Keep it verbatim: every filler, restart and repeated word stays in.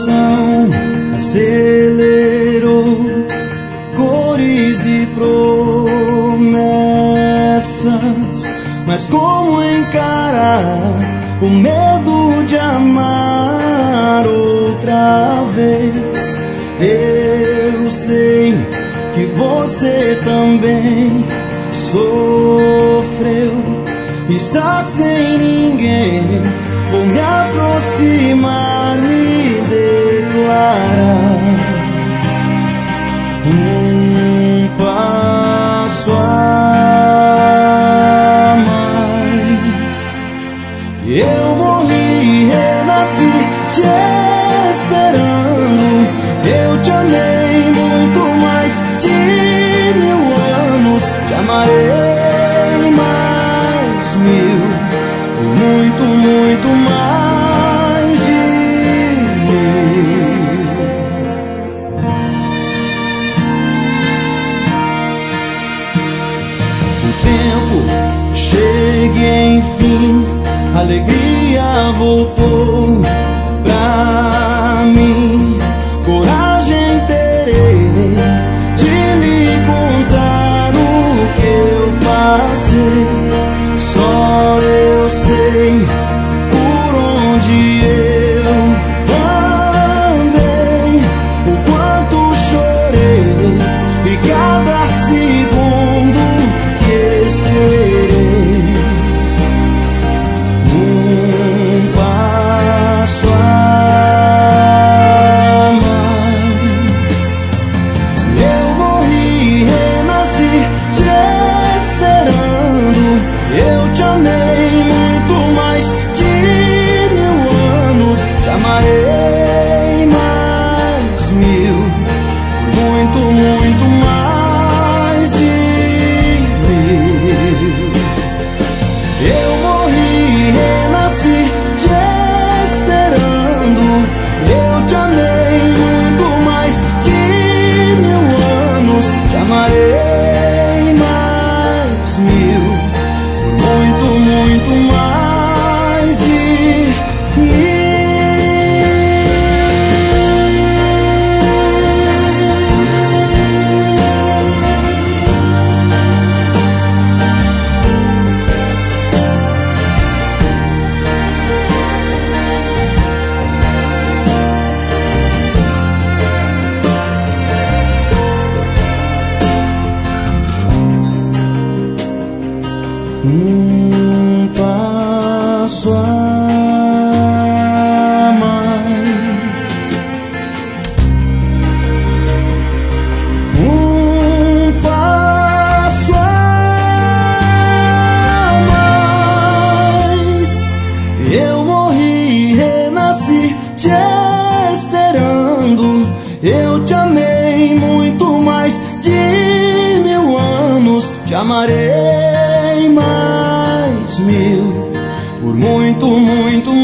coração acelerou, cores e promessas, mas como encarar o medo de amar outra vez? Eu sei que você também sofreu, está sem ninguém. Vou me aproximar, me declarar um passo a mais. Eu morri e renasci te esperando. Eu te amei muito mais de mil anos. Te amarei mais mil, muito, muito mais de mil. O tempo chega enfim, a alegria voltou pra mim. Coragem terei de lhe contar o que eu passei. Só eu sei por onde eu andei, o quanto chorei e cada segundo que esperei. Um passo a mais. Eu morri e renasci te esperando. Eu te amei muito mais de mil anos. Te amarei mais mil, muito, muito mais de mil. Eu morri e renasci te esperando. Eu te amei muito mais de mil anos. Te amarei mais mil, muito, muito mais de mil. Um passo a mais. Um passo a mais. Eu morri e renasci te esperando. Eu te amei muito mais de mil anos. Te amarei mais mil, por muito, muito